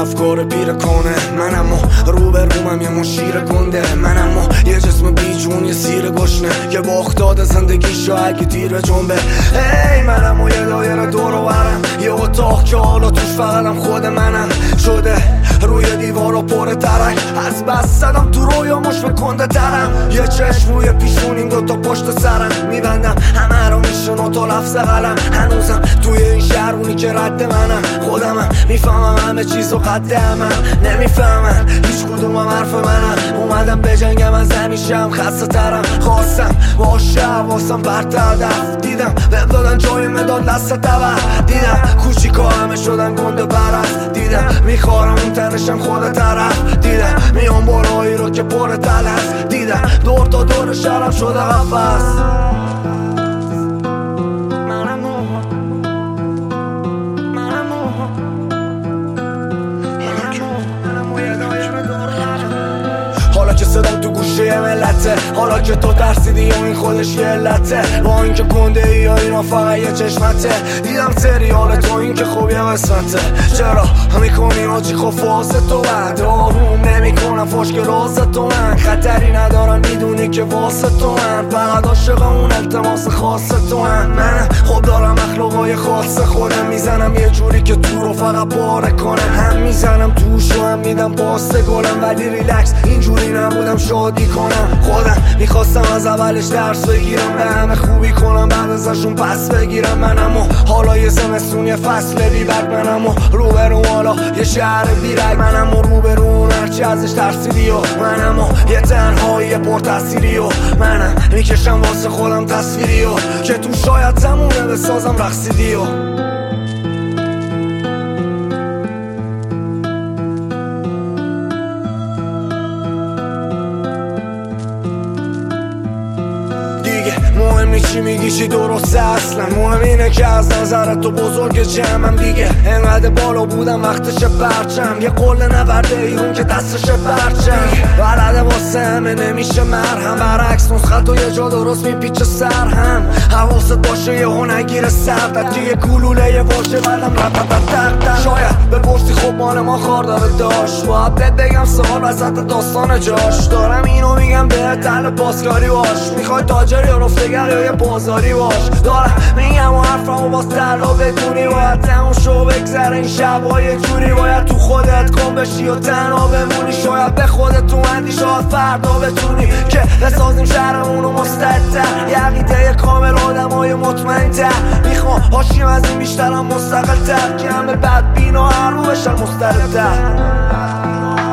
افکار پیر کنه. من اما رو به رومم یه مشیر گنده. من اما یه جسم بیجون یه سیر گشنه که با اختاد زندگیشو اگه تیر به جنبه. ای من اما یه دایره دور و برم، یه اتاق که حالا توش فقطم خود منم شده. روی دیوار و پر ترک از بس زدم تو رویاموش به کنده ترم. یه چشم روی پیشونیم دوتا پشت سرم میبندم همه رو میشون تا لفظ قلم. هنوزم توی این شهرونی که رد منم، خودمم میفهمم همه چیزو قد همم. نمیفهمن هیچ کدومم حرف منم. اومدم بجنگم از همیشم خسته ترم. خواستم باشه حواسم برت هدف. دیدم بهم دادن جای مداد دست تبر. دیدم کوچیکا همه شدن گنده برست. دیدم میخوارم اون تنشم خود طرف. دیدم میام بالایی رو که پر تل هست. دیدم دور تا دور شرم شده قفص. حالا که صدام تو گوشه ملته، حالا که تو ترسیدی و این خودش یه علته. با اینکه گنده ای یا اینا فقط یه چشمته. دیدم سریال تو این که خوب یه قسمته. چرا میکنی آجی خب واسه تو بعد آروم نمیکنم فشک راز تو. من خطری ندارم میدونی که واسه تو من فقط عاشق اون التماس خاص تو من خب دارم اخلاقای خاص خودم. میزنم یه جوری که تو رو فقط پاره کنم. هم میزنم توش و هم میدم پاسته گلم. ولی ریلکس اینجوری نبودم شادی کنم. خودم میخواستم از اولش درس بگیرم، به همه خوبی کنم بعد ازشون پس بگیرم. من اما حالا یه زمستون یه فصل بیبرگ. من اما روبرو حالا یه شهر بیرگ. من اما روبرو اون هرچی ازش ترسیدی و من اما یه تنهایی پر تاثیری و منم میکشم واسه خودم تصویری و که تو شاید زمونه بسازم رقصیدی و مهم نی چی میگی چی درسته اصلا. مهم اینه که از نظرت تو بزرگ جمعم دیگه. انقدر بالا بودم وقتش پرچم. یه قله نورده ایرون که دستش پرچم. بلده واسه همه نمیشه مرهم. برعکس نسخت و یه جا درست میپیچه سر هم. حواست باشه یه نگیره سردت که یه گلوله یه واشه بردم رپتت. شاید بپرسی خب مال ما خار داره داشت. باید بهت بگم سوال وسط داستان جاش. دارم اینو میگم بهت دل پاسکاری باش. میخوای تاجر یا رفتگر یا یه بازاری باش. دارم میگم و حرفمو باز تلا بدونی. باید تموم شو بگذره این شبا یه جوری. باید تو خودت کن بشی و تنها بمونی. شاید به خودت تو اندی شاید فردا بتونی که بسازیم شهرمونو مستعدتر. یه عقیده کامل آدمای مطمئن‌تر. میخوام هاشیم از این بیشترم مستقل‌تر که همه بدبین و هر رو بشن مستردتر.